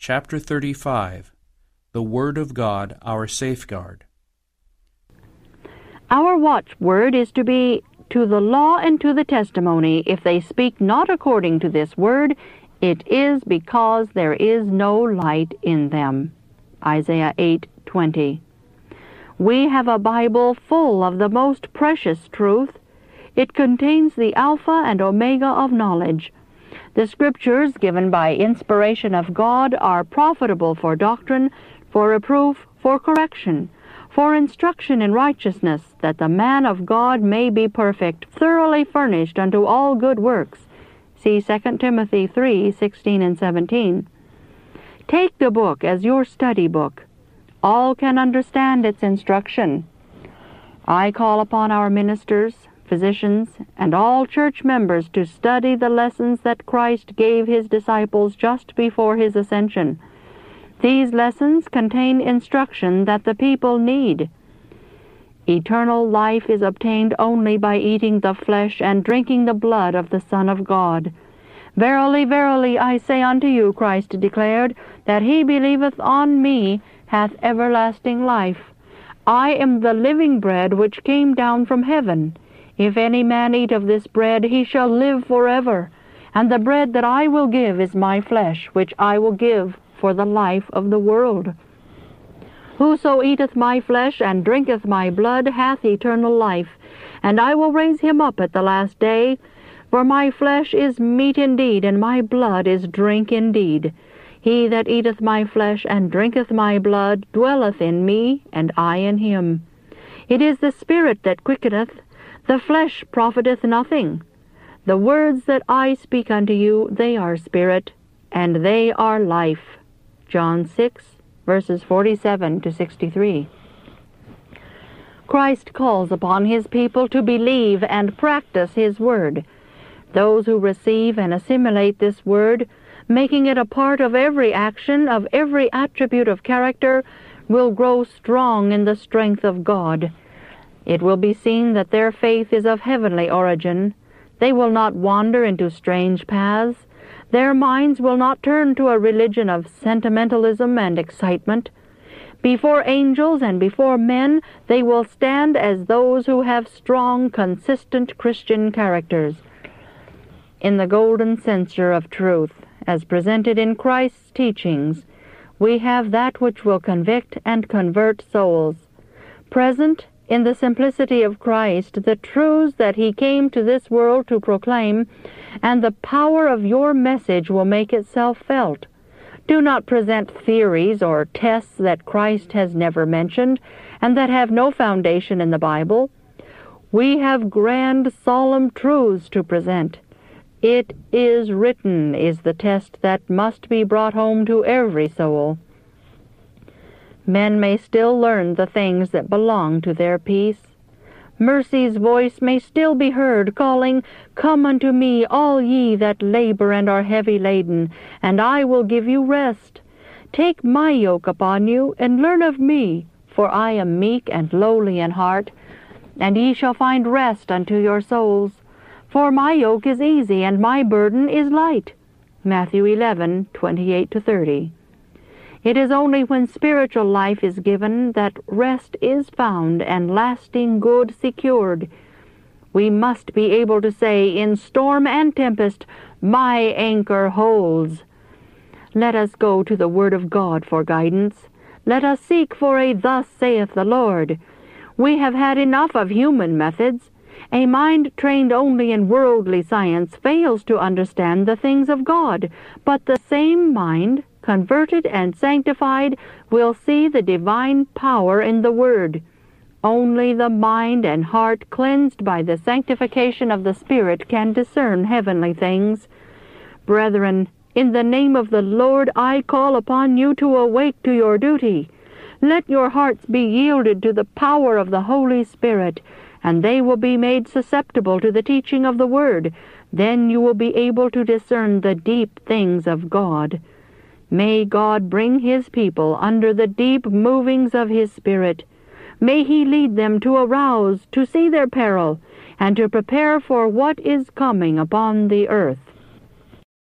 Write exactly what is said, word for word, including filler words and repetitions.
Chapter thirty-five. The Word of God, our Safeguard. Our watchword is to be, to the law and to the testimony. If they speak not according to this word, it is because there is no light in them. Isaiah eight twenty. We have a Bible full of the most precious truth. It contains the Alpha and Omega of knowledge. The Scriptures, given by inspiration of God, are profitable for doctrine, for reproof, for correction, for instruction in righteousness, that the man of God may be perfect, thoroughly furnished unto all good works. See Second Timothy three sixteen and seventeen. Take the book as your study book. All can understand its instruction. I call upon our ministers, physicians, and all church members to study the lessons that Christ gave his disciples just before his ascension. These lessons contain instruction that the people need. Eternal life is obtained only by eating the flesh and drinking the blood of the Son of God. Verily, verily, I say unto you, Christ declared, that he believeth on me hath everlasting life. I am the living bread which came down from heaven. If any man eat of this bread, he shall live forever. And the bread that I will give is my flesh, which I will give for the life of the world. Whoso eateth my flesh and drinketh my blood hath eternal life, and I will raise him up at the last day. For my flesh is meat indeed, and my blood is drink indeed. He that eateth my flesh and drinketh my blood dwelleth in me, and I in him. It is the Spirit that quickeneth, the flesh profiteth nothing. The words that I speak unto you, they are spirit, and they are life. John six, verses forty-seven to sixty-three. Christ calls upon his people to believe and practice his word. Those who receive and assimilate this word, making it a part of every action, of every attribute of character, will grow strong in the strength of God. It will be seen that their faith is of heavenly origin. They will not wander into strange paths. Their minds will not turn to a religion of sentimentalism and excitement. Before angels and before men, they will stand as those who have strong, consistent Christian characters. In the golden censer of truth, as presented in Christ's teachings, we have that which will convict and convert souls. Present in the simplicity of Christ, the truths that he came to this world to proclaim, and the power of your message will make itself felt. Do not present theories or tests that Christ has never mentioned, and that have no foundation in the Bible. We have grand, solemn truths to present. It is written is the test that must be brought home to every soul. Men may still learn the things that belong to their peace. Mercy's voice may still be heard, calling, Come unto me, all ye that labor and are heavy laden, and I will give you rest. Take my yoke upon you, and learn of me, for I am meek and lowly in heart, and ye shall find rest unto your souls. For my yoke is easy, and my burden is light. Matthew eleven twenty-eight to thirty. It is only when spiritual life is given that rest is found and lasting good secured. We must be able to say, in storm and tempest, my anchor holds. Let us go to the Word of God for guidance. Let us seek for a thus saith the Lord. We have had enough of human methods. A mind trained only in worldly science fails to understand the things of God, but the same mind, converted and sanctified, will see the divine power in the Word. Only the mind and heart cleansed by the sanctification of the Spirit can discern heavenly things. Brethren, in the name of the Lord I call upon you to awake to your duty. Let your hearts be yielded to the power of the Holy Spirit, and they will be made susceptible to the teaching of the Word. Then you will be able to discern the deep things of God. May God bring his people under the deep movings of his Spirit. May he lead them to arouse, to see their peril, and to prepare for what is coming upon the earth.